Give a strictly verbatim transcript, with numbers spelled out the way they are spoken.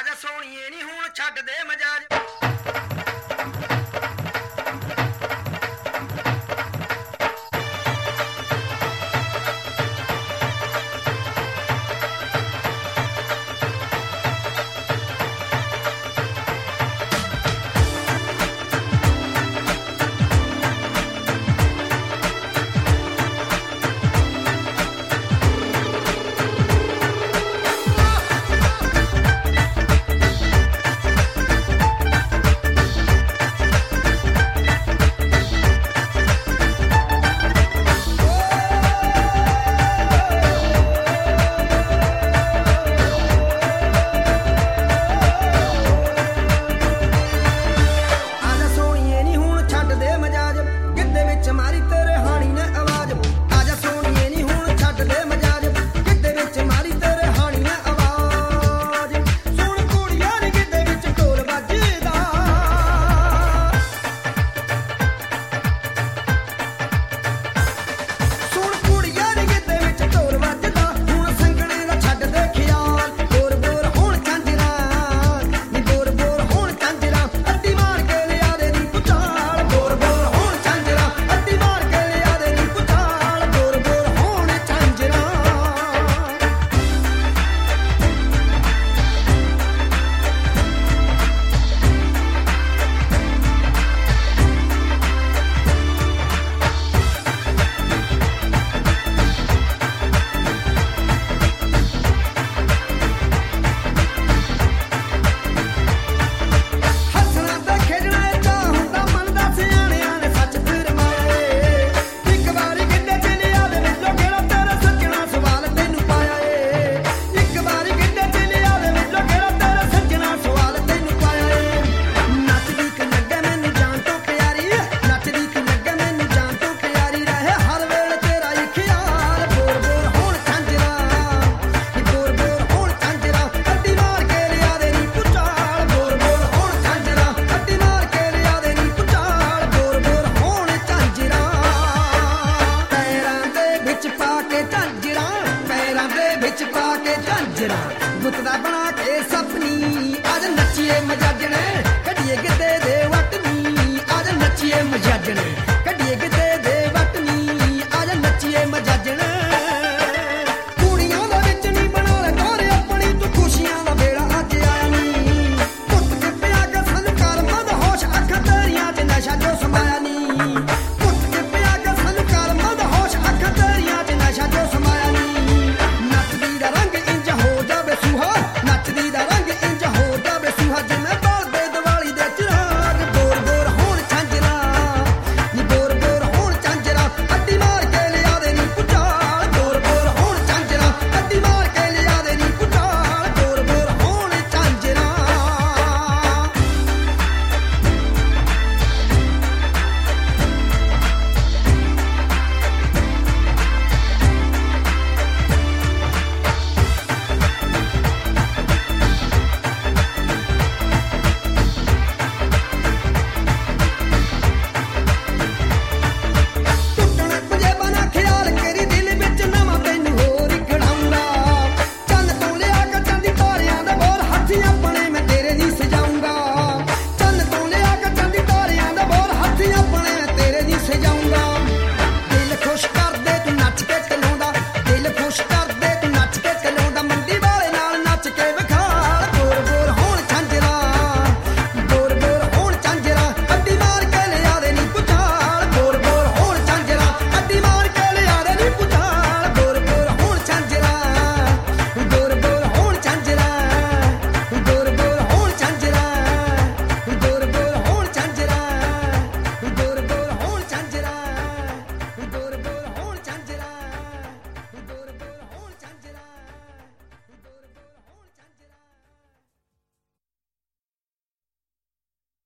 ਆਜਾ ਸੋਹਣੀਏ ਨੀ ਹੁਣ ਛੱਡ ਦੇ ਮਜਾਜ ਮਾਰੀ ਤੇਰੇ ਹਾਣੀ ਨੇ ਆਵਾਜ਼ ਆਜਾ ਸੋਹਣੀਏ ਨੀ ਹੁਣ ਛੱਡ ਦੇ ਮਜਾਜ ਗਿੱਧੇ ਵਿੱਚ ਮਾਰੀ ਤੇਰੇ ਹਾਣੀ ਨੇ ਆਵਾਜ਼ ਸੁਣ ਕੁੜੀਆਂ ਨੀ ਗਿੱਧੇ ਵਿੱਚ ਢੋਲ ਵੱਜਦਾ ਸੁਣ ਕੁੜੀਆਂ ਨੀ ਗਿੱਧੇ ਵਿੱਚ ਢੋਲ ਵੱਜਦਾ ਹੁਣ ਸੰਗਣੇ ਦਾ ਛੱਡ ਦੇ ਖਿਆਲ ਬੋਰ ਬੋਰ ਹੁਣ ਝਾਂਜਰਾਂ ਨੀ ਬੋਰ ਬੋਰ ਹੁਣ ਝਾਂਜਰਾਂ ਅੱਡੀ ਮਾਰ ਕੇ ਲਿਆ ਦੇ ਨੀ ਪੁਚਾਲ ਬੋਰ ਬੋਰ ਹੁਣ ਝਾਂਜਰਾਂ ਗੁੱਤ ਦਾ ਬਣਾ ਕੇ ਸਪਨੀ ਅੱਜ ਨੱਚੀਏ ਮਜਾਜਣੇ ਕੱਢੀਏ ਗਿੱਧੇ ਦੇ ਵਟਨੀ ਅੱਜ ਨੱਚੀਏ ਮਜਾਜਣੇ